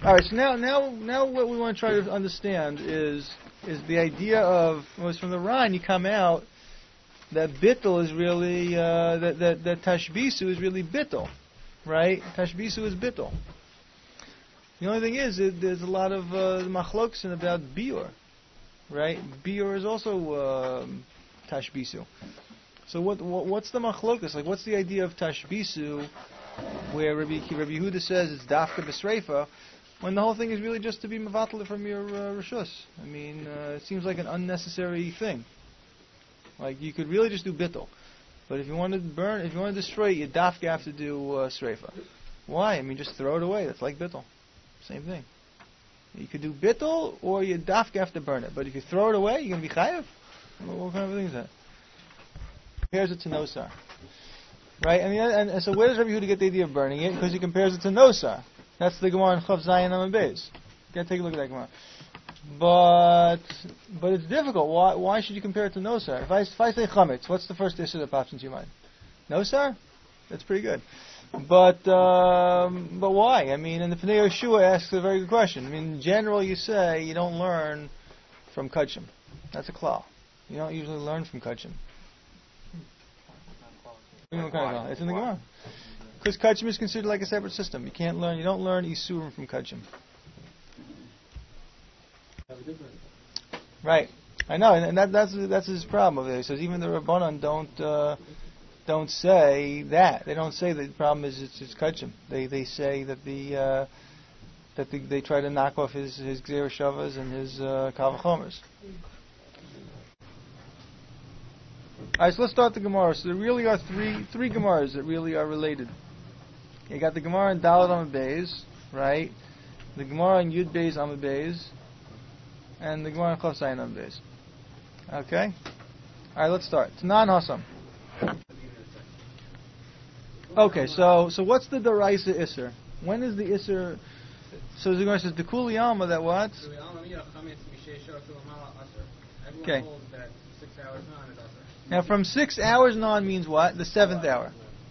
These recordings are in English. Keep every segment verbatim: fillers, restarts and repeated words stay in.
All right, so now, now, now, what we want to try to understand is is the idea of was from the Ryan. You come out that bittul is really uh, that that that tashbisu is really bittul, right? Tashbisu is bittul. The only thing is, it, there's a lot of uh, machlokes about biur, right? Biur is also um, tashbisu. So what, what what's the machlokas? Like, what's the idea of tashbisu, where Rabbi, Rabbi Yehuda says it's dafka b'sreifa, when the whole thing is really just to be mevatel from your uh, rishus? I mean, uh, it seems like an unnecessary thing. Like, you could really just do bittul, but if you want to burn, if you want to destroy it, you dafka have to do uh, sreifa. Why? I mean, just throw it away. That's like bittul. Same thing. You could do bittul, or you dafka have to burn it. But if you throw it away, you're going to be chayav. What, what kind of thing is that? Compares it to nosar, right? And, and, and so where does Rabbi Yehuda get the idea of burning it? Because he compares it to nosar. That's the Gemara in Chav Zayin Amud Beis. You gotta take a look at that Gemara. But but it's difficult. Why why should you compare it to nosar? If I if I say chametz, what's the first issue that pops into your mind? Nosar? That's pretty good. But um, but why? I mean, and the Pnei Yeshua asks a very good question. I mean, in general, you say you don't learn from kachim. That's a klal. You don't usually learn from kachim. It's in the Gemara. Because kachim is considered like a separate system. You can't learn. You don't learn isurim from kachim. Right. I know, and that, that's that's his problem over there. He says even the Rabbanan don't uh, don't say that. They don't say that the problem is it's, it's kachim. They they say that the uh, that the, they try to knock off his his gzera shavas and his uh, kal v'chomers. Alright, so let's start the Gemara. So there really are three three Gemaras that really are related. You got the Gemara in Dalet Amud Beis, right? The Gemara in Yud Beis Amud Beis, and the Gemara in Chav Zayin Amud Beis. Okay? Alright, let's start. Tanan Hasam. Okay, so so what's the Daraisa Isser? When is the Isser? So the Gemara says, the Kuli Alma, that what? Okay. Now, from six hours on means what? The seventh hour.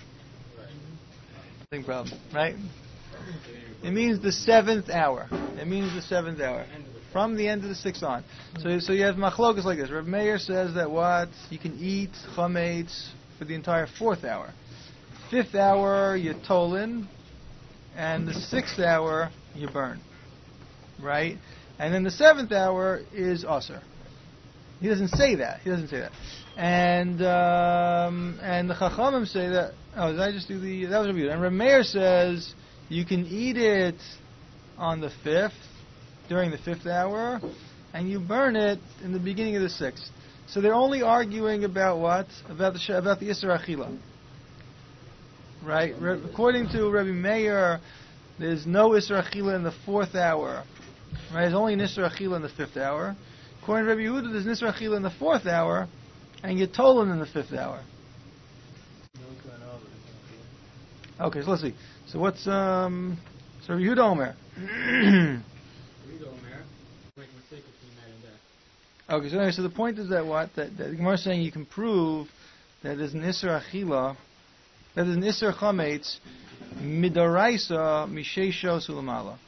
Same problem, right? It means the seventh hour. It means the seventh hour. From the end of the sixth on. So, so you have machlokas like this. Reb Meir says that what? You can eat chametz for the entire fourth hour. Fifth hour, you tolin. And the sixth hour, you burn. Right? And then the seventh hour is aser. He doesn't say that. He doesn't say that. And um, and the Chachamim say that. Oh, did I just do the? That was Rabbi Yehuda. And Reb Meir says you can eat it on the fifth, during the fifth hour, and you burn it in the beginning of the sixth. So they're only arguing about what? About the about the Isser Achila. Right? Re- according to Rabbi Meir, there's no Isser Achila in the fourth hour. Right? There's only an Isser Achila in the fifth hour. According to Rabbi Yehuda, there's an Isser Achila in the fourth hour, and you're tolan in the fifth hour. Okay, so let's see. So what's um? So Rabbi Yehuda Omer. Okay, so anyway, so the point is that what that, that the Gemara is saying you can prove that there's an Isser Achila, that there's an Isser Chametz midaraisa misheisho sulamala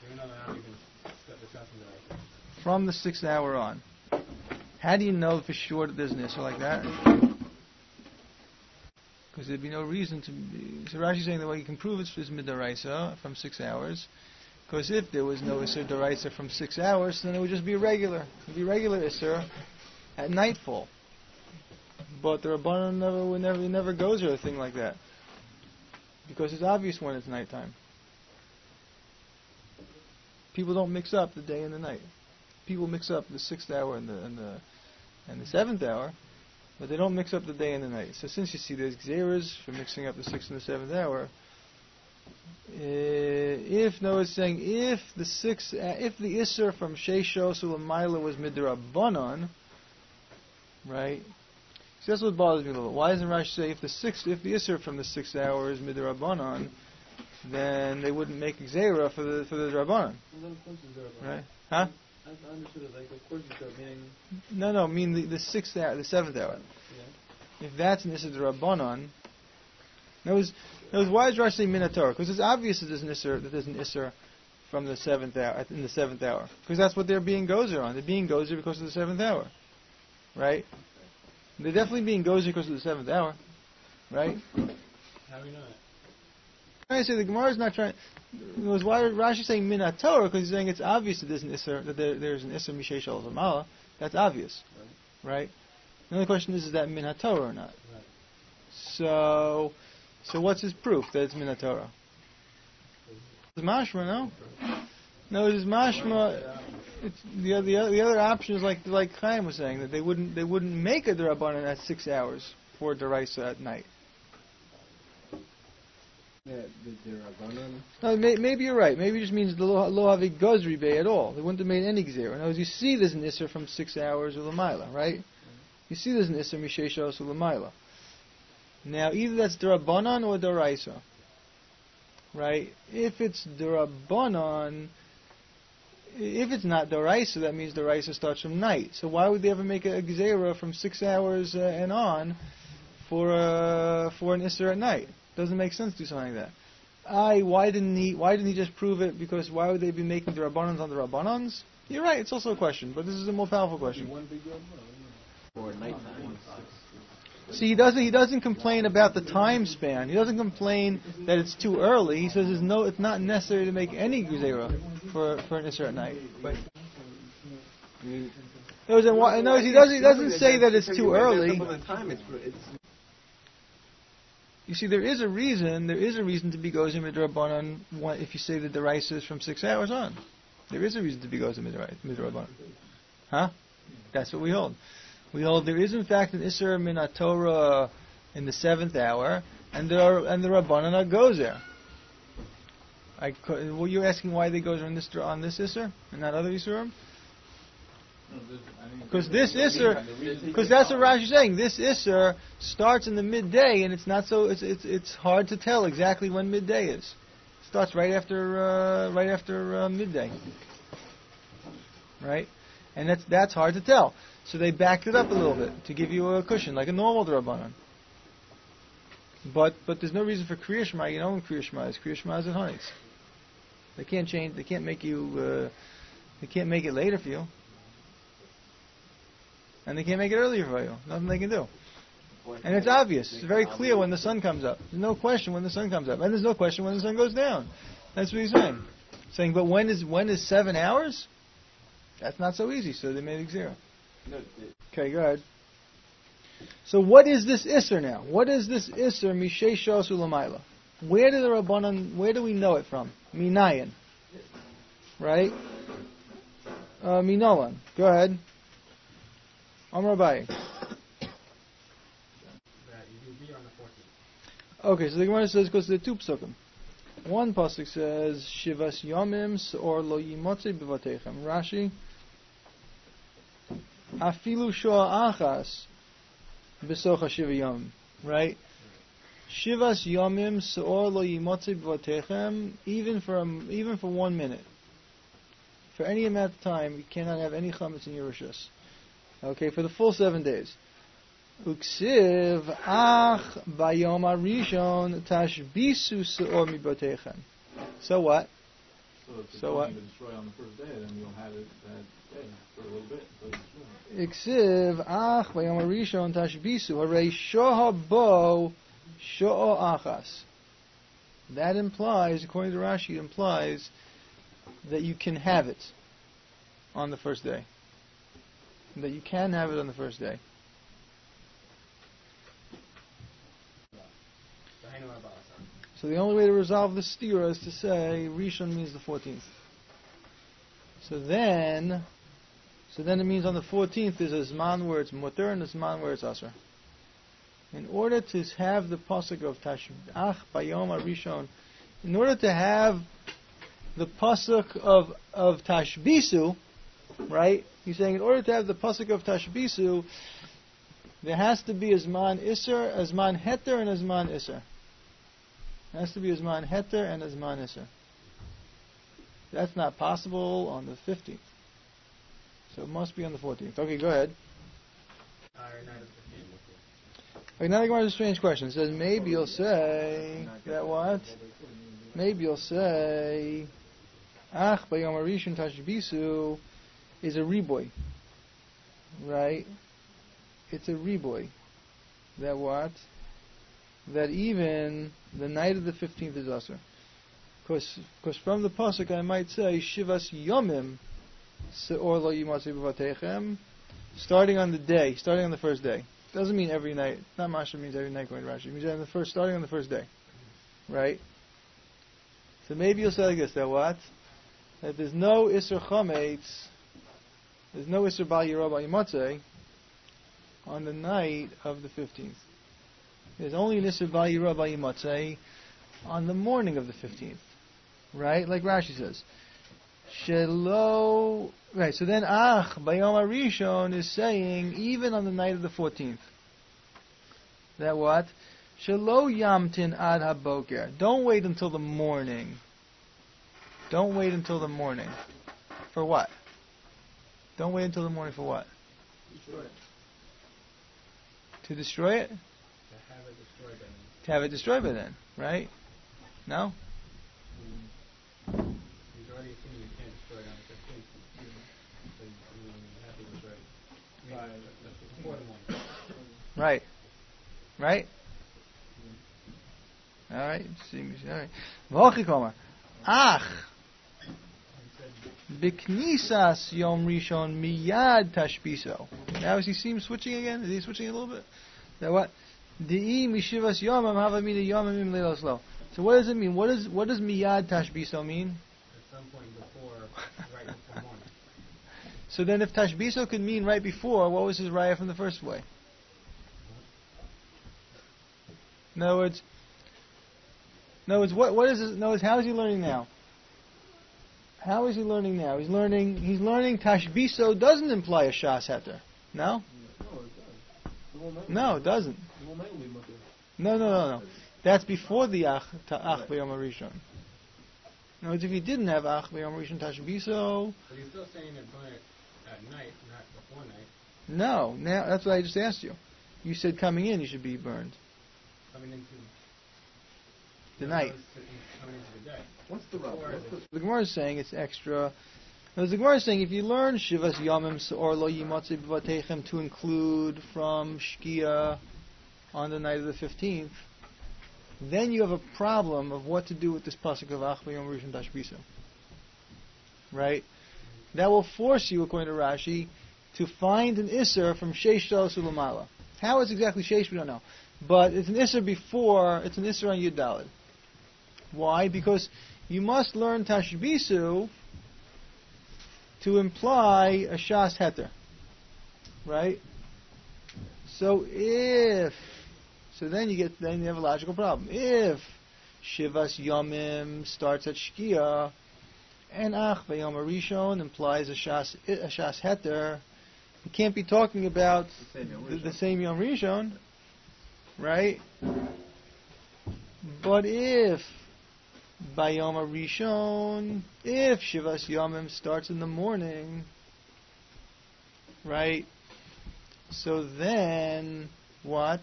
from the sixth hour on. How do you know for sure that there's an Isser like that? Because there'd be no reason to be. So Rashi's saying that well, you can prove it's midaraisa from six hours. Because if there was no Isser Daraisa from six hours, then it would just be regular. It would be regular Isser at nightfall. But the Rabbanan never, would never, never goes or a thing like that. Because it's obvious when it's nighttime. People don't mix up the day and the night. People mix up the sixth hour and the and the and the seventh hour, but they don't mix up the day and the night. So since you see there's gzeras for mixing up the sixth and the seventh hour, uh, if no, it's saying if the sixth, uh, if the Isser from Sheisho Sulamayla was midrabanan, right? So that's what bothers me a little bit. Why doesn't Rashi say if the sixth, if the Isser from the sixth hour is midrabanan, then they wouldn't make gzera for the for the drabanan, right? Huh? I understood it. Like, of course, it's meaning. No, no. I mean the, the sixth hour, the seventh hour. Yeah. If that's an Isser Rabbanon, knows knows why is Rashi saying Minatorah? Because it's obvious that there's an Isser that there's an Isser from the seventh hour in the seventh hour, because that's what they're being gozer on. They're being gozer because of the seventh hour, right? They're definitely being gozer because of the seventh hour, right? How do we know that? I say the Gemara is not trying. It was why Rashi saying min Torah, because he's saying it's obvious that there's an isser, that there, there's an isser misheish al zamala. That's obvious, right? right? The only question is, is that min Torah or not? Right. So, so what's his proof that it's min Torah? It's mashma, no? No, it is mashma. It's the other, the other the other option is like like Chaim was saying, that they wouldn't they wouldn't make a derabanan at six hours for deraisa at night. Yeah, the derabanan. No, may, maybe you're right. Maybe it just means the lo havi gozri bay at all. They wouldn't have made any gzera. In other words, you see there's an isser from six hours or lamaila, right? You see there's an isser misheshos or lamaila. Now, either that's derabanan or deraisa, right? If it's derabanan, if it's not deraisa, that means deraisa starts from night. So why would they ever make a, a gzera from six hours uh, and on for uh, for an isser at night? Doesn't make sense to do something like that. I why didn't he why didn't he just prove it? Because why would they be making the rabbanans on the rabbanans? You're right. It's also a question, but this is a more powerful question. Or nighttime. See, he doesn't he doesn't complain about the time span. He doesn't complain that it's too early. He says there's no it's not necessary to make any guzera for for an isser at night. But no, he doesn't he doesn't say that it's too early. You see, there is a reason. There is a reason to be gozer midrabanan if you say that the rice is from six hours on. There is a reason to be gozer midrabanan. Huh? That's what we hold. We hold there is in fact an isser min Torah in the seventh hour, and there are and the rabbanan are gozer. I were you asking why they gozer on this on this isser and not other issurim? Because this isser, because that's what Rashi is saying. This isser starts in the midday, and it's not so. It's it's it's hard to tell exactly when midday is. It starts right after uh, right after uh, midday, right? And that's that's hard to tell. So they backed it up a little bit to give you a cushion, like a normal drabanan. But but there's no reason for Kriya Shema. You know when Kriya Shema is. Kriya Shema is at Hanes. They can't change. They can't make you. Uh, they can't make it later for you. And they can't make it earlier for you. Nothing they can do. And it's obvious. It's very clear when the sun comes up. There's no question when the sun comes up. And there's no question when the sun goes down. That's what he's saying. Saying, but when is when is seven hours? That's not so easy, so they made it zero. Okay, go ahead. So what is this Isser now? What is this Isser Misheshos Ulamayla? Where do the Rabbanan, where do we know it from? Minayan. Right? Uh, Minolan. Go ahead. Amar Abaye. Okay, so the Gemara says because there are two psukim. One pasuk says Shivas Yomim or Lo Yimotze B'Vatechem. Rashi Afilu Shoa Achas B'Socha Shiva Yomim. Right? Shivas Yomim or Lo Yimotze B'Vatechem. Even for um, even for one minute, for any amount of time, you cannot have any chametz in your rishus. Okay, for the full seven days. Uksiv ach bayom arishon tashbisu seor mibotechem. So what? So if it's so going what? to destroy on the first day, then you'll have it that day for a little bit. Uksiv ach bayom arishon tashbisu harei shoha bo sho'o achas. That implies, according to Rashi, it implies that you can have it on the first day. That you can have it on the first day. So the only way to resolve this stira is to say Rishon means the fourteenth. So then, so then it means on the fourteenth there's a Zman where it's Mutter and a Zman where it's Asr. In order to have the pasuk of Tashbach Bayom Rishon, in order to have the pasuk of of Tashbisu, right? He's saying in order to have the pasuk of Tashbisu, there has to be a Zman Isser, a Zman Heter, and a Zman Isser. There has to be a Zman Heter and a Zman Isser. That's not possible on the fifteenth. So it must be on the fourteenth. Okay, go ahead. Okay, now the Gemara has a strange question. It says, maybe you'll say, that what? Maybe you'll say, Ach bayom harishon tashbisu is a riboy, right? It's a riboy. That what? That even the night of the fifteenth is usher. Because from the pasuk I might say shivas yomim seor lo yimatzi b'vatechem, starting on the day, starting on the first day. Doesn't mean every night. Not Masha means every night going to Rashi. It means on the first, starting on the first day, right? So maybe you'll say like this: that what? That there's no Isser Chametz, there's no Isser Bal Yirah Bal Yimatzeh on the night of the fifteenth. There's only an Isser Bal Yirah Bal Yimatzeh on the morning of the fifteenth, right? Like Rashi says, Shelo. Right. So then, Ach Bayom Harishon is saying even on the night of the fourteenth. That what? Shelo Yamtin Ad Haboker. Don't wait until the morning. Don't wait until the morning. For what? Don't wait until the morning for what? Destroy it. To destroy it? To have it destroyed by then. To have it destroyed by then, right? No? He's already assuming you can't destroy it on the fifteenth. So you have to destroy it. By the before the morning. Right. Right? Alright. Alright. V'hochikomer. Ach. B'knisas Yom Rishon miyad tashbiso. Now is he seem switching again? Is he switching a little bit? That what? Di'i mishivas yomam hava mina yomamim leilos lo. So what does it mean? What is what does miyad tashbiso mean? At some point before, right before morning. So then if tashbiso could mean right before, what was his raya from the first way? In other words, in other words, what what is his, in other words, how is he learning now? How is he learning now? He's learning. He's learning. Tashbiso doesn't imply a shas heter. No. No, it does. No, it doesn't. No, no, no, no. That's before the ach ach b'yom harishon. In other words, if he didn't have ach b'yom harishon tashbiso. But he's still saying that burn it at night, not before night. No, now that's what I just asked you. You said coming in, you should be burned. Coming into The night. Coming into the day. What's the rub? Before What's it the is- The Gemara is saying it's extra. Now, the Gemara is saying if you learn Shivas Yomim or Lo Yimatzi B'Vatechem to include from Shkia on the night of the fifteenth, then you have a problem of what to do with this pasuk of Ach B'Yom Rishon Tashbiso. Right? That will force you, according to Rashi, to find an Isser from Sheish Shalosh Ulamala. How it's exactly Sheish, we don't know. But it's an Isser before, it's an Isser on Yud Daled. Why? Because you must learn Tashbisu to imply a Shas Heter. Right? So if, so then you get, then you have a logical problem. If Shivas Yomim starts at Shkia, and Ach V'Yom Harishon implies a Shas, a Shas Heter, you can't be talking about The same Yom the, the Rishon. same Yom Rishon, right? But if by Yom Rishon, if Shivas Yomim starts in the morning, right? So then what?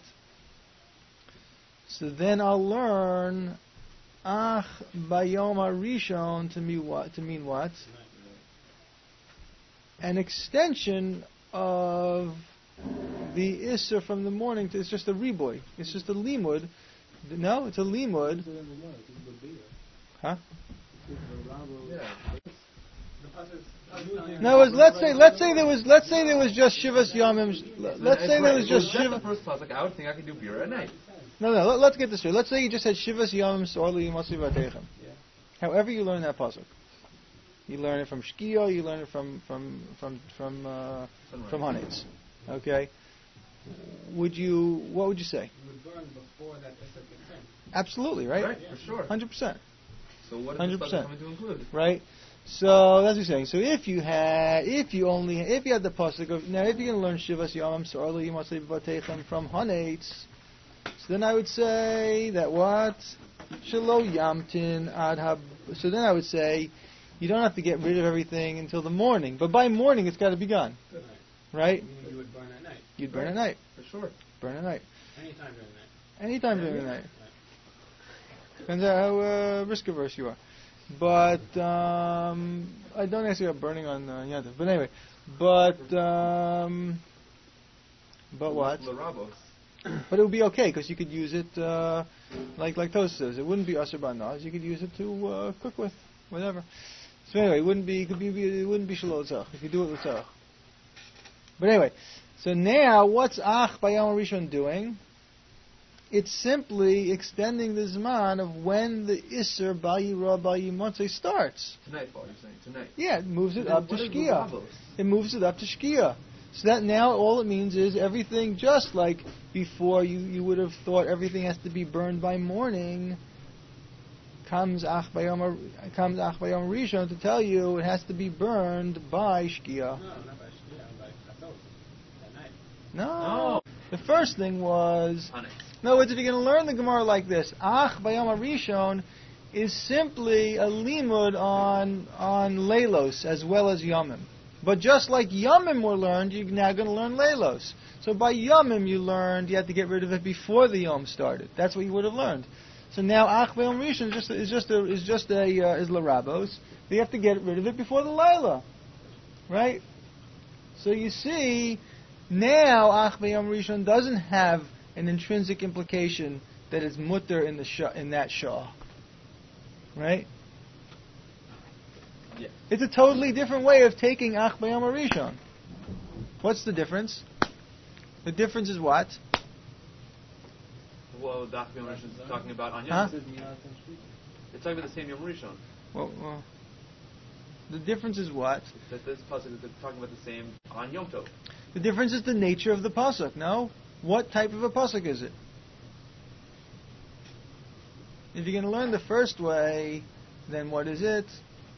So then I'll learn Ach Bayom Rishon to mean what? To mean what? An extension of the Isser from the morning. To, it's just a riboy. It's just a limud. No, it's a limud. Huh? No, it was, let's say let's say there was let's say there was just Shivas Yomim. Let's say there was just Shiva. Shiva. The first class, like I would think I could do beer at night. No, no. Let, let's get this straight. Let's say you just had Shivas Yomim Sorli Yimotzi Vatechem. However you learn that pasuk, you learn it from Shkio, you learn it from from from from uh, from Hanetz. Okay. Would you? What would you say? You would burn before that Isser kicks in. Absolutely, right? Right, for sure. Hundred percent. So what is Hundred this percent. coming to include? Right? So that's what he's saying. So if you had, if you only, if you had the pasuk of now, if you're going to learn Shivas Yomim Sorli Yimotzi Vatechem from Hanetz, so then I would say that what Shelo Yamtin Ad Hab. So then I would say you don't have to get rid of everything until the morning, but by morning it's got to be gone, right? Meaning you would burn at night. You'd burn at night. For sure. Burn at night. Anytime during the night. Anytime during the night. Depends on how uh, risk averse you are. but um, I don't actually have burning on uh, Yom Tov. But anyway, but um, but what? L'Rabos. But it would be okay because you could use it uh, like like Toast says. It wouldn't be Asher Banaz. You could use it to uh, cook with, whatever. So anyway, it wouldn't be it could be it wouldn't be Shalot Tzach if you do it with Tzach. But anyway, so now what's Ach Bayom Rishon doing? It's simply extending the Zman of when the Isser Bal Yirah Bal Yimotzei starts. Tonight, Paul, you're saying tonight. Yeah, it moves it Then up to what is Shkia. L'Rabos? It moves it up to Shkia. So that now all it means is everything, just like before you, you would have thought everything has to be burned by morning, comes Ach Bayom comes Ach Bayom Rishon to tell you it has to be burned by Shkia. No, not by Shkia, by Chatzos. At night. No. The first thing was, Honey. in other words, if you're going to learn the Gemara like this, Ach Bayom Rishon is simply a limud on on Leilos as well as Yomim. But just like Yomim were learned, you're now going to learn Leilos. So by Yomim you learned you had to get rid of it before the Yom started. That's what you would have learned. So now Ach Bayom Rishon is just is just a is just a uh, is L'Rabos. You have to get rid of it before the Laila, right? So you see, now Ach Bayom Rishon doesn't have an intrinsic implication that it's mutter in the shah, in that shah, right? Yeah. It's a totally different way of taking Ach Bayom Rishon. What's the difference? The difference is what? Well, the Yom Rishon is talking about on Yom. Huh? It's talking about the same Yom Rishon. Well, well, the difference is what? That this pasuk is talking about the same on Yom Tov. The difference is the nature of the pasuk. No, what type of a pasuk is it? If you're going to learn the first way, then what is it?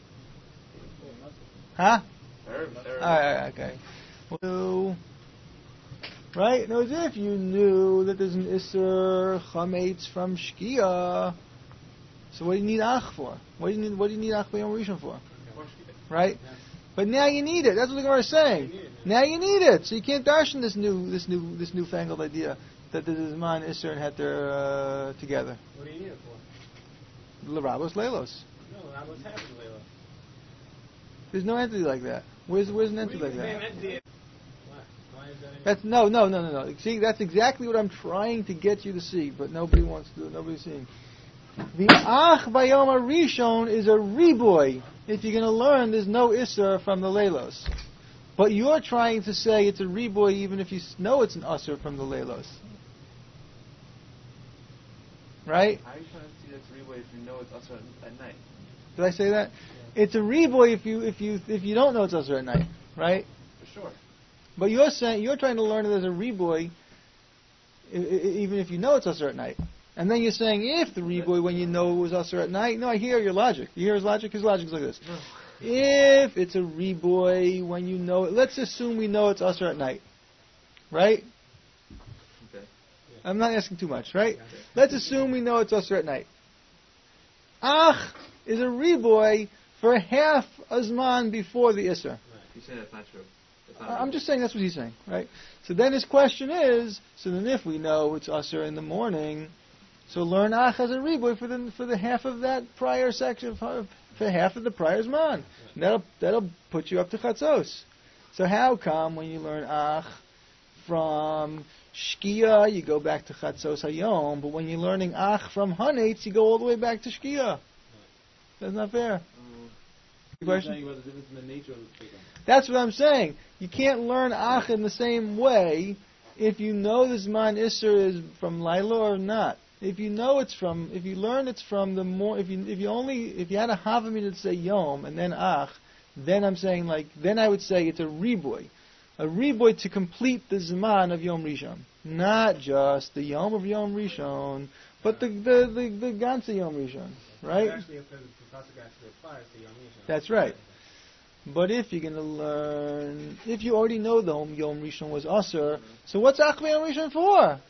Huh? Erev, Erev. Alright, okay. Well, right? Now, as if you knew that there's an Isser Chametz from Shkia, so what do you need Ach for? What do you need, what do you need Ach Bayom Rishon for? Right? But now you need it. That's what the Gemara is saying. Now you need it. So you can't darshan this new, this new, this newfangled idea that the Zman, Isser, and Heter uh, together. What do you need it for? L'Rabos Leilos. No, I was happy with Layla. There's no entity like that. Where's where's an entity like that? Why? Why is that any- That's no, no, no, no, no. See, that's exactly what I'm trying to get you to see, but nobody wants to. Nobody's seeing. The Ach Bayom Rishon is a riboy. If you're going to learn, there's no Isser from the Leilos. But you're trying to say it's a riboy even if you know it's an Usser from the Leilos. Right? How are you trying to see that's Rewa if you know it's Asr at night? Did I say that? It's a riboy if you if you if you don't know it's Usser at night, right? For sure. But you're saying you're trying to learn it as a riboy, I- I- even if you know it's Usser at night. And then you're saying if the riboy when you know it was Usser at night. No, I hear your logic. You hear his logic. His logic is like this. No. If it's a riboy when you know it, let's assume we know it's Usser at night, right? Okay. I'm not asking too much, right? Let's assume we know it's Usser at night. Ach is a riboy for half a zman before the Isser. You're saying that's not true. That's not I'm true. just saying that's what he's saying, right? So then his question is, so then if we know it's Usser in the morning, so learn Ach as a riboy for the for the half of that prior section, for, for half of the prior zman. And that'll that'll put you up to Chatzos. So how come when you learn Ach from Shkia, you go back to Chatzos Hayom, but when you're learning Ach from Hanetz, you go all the way back to Shkia? That's not fair. You're Question? saying about the difference in the nature of the Tzidkah. That's what I'm saying. You can't learn Ach in the same way if you know the Zman Isser is from Laila or not. If you know it's from, if you learn it's from the more, if you if you only, if you had a Havamina to say Yom and then Ach, then I'm saying like, then I would say it's a riboy. A riboy to complete the Zman of Yom Rishon. Not just the Yom of Yom Rishon, but the, the, the, the Ganze Yom Rishon. Right? Actually, if the the pasuk actually applies to Yom Rishon. That's right. But if you're going to learn, if you already know the Yom Rishon was Aser, so what's Ach Yom Rishon for?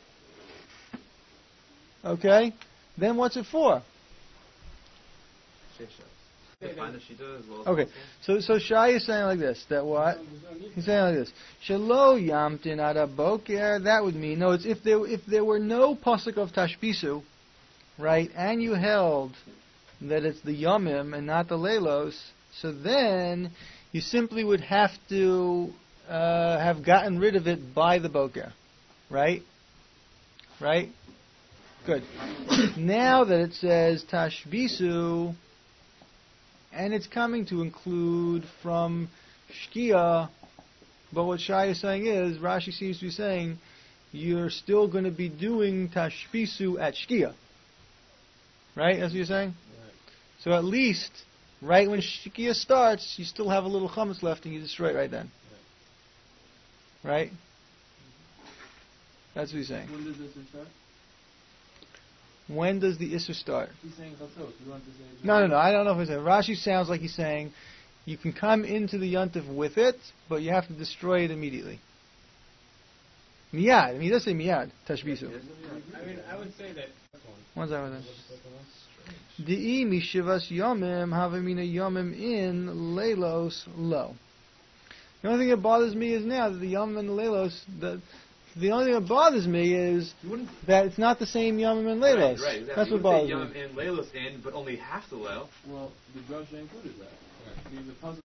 Okay? Then what's it for? Shesha. Define the Shita as well as Okay. possible. So so Shai is saying like this, that what? He's saying like this. Shelo yamtin adaboker, that would mean, no, it's if there if there were no pasuk of Tashbisu, right, and you held that it's the Yomim and not the Leilos, so then you simply would have to uh, have gotten rid of it by the Boker. Right? Right? Good. Now that it says Tashbisu, and it's coming to include from Shkia, but what Shai is saying is, Rashi seems to be saying, you're still going to be doing Tashbisu at Shkia. Right? That's what you're saying? Right. So at least, right when Shkia starts, you still have a little chametz left and you destroy it right then. Right? That's what he's saying. When does this start? When does the Isser start? He's saying chatzos. You want to say? No, no, no. I don't know if he's saying. Rashi sounds like he's saying you can come into the Yontif with it, but you have to destroy it immediately. Miyad. I mean, he does say miyad. Tashbisu. I mean, I would say that. What's that one? Di'i mishivas yomim havamina yomim in leilos lo. The only thing that bothers me is now that the yomim and the leilos. The, the only thing that bothers me is that it's not the same yomim and leilos. Right, right, exactly. That's you what bothers say me. Yom and Leilos in, but only half the Lel. Well, the drasha included that. Right. I mean, the puzzle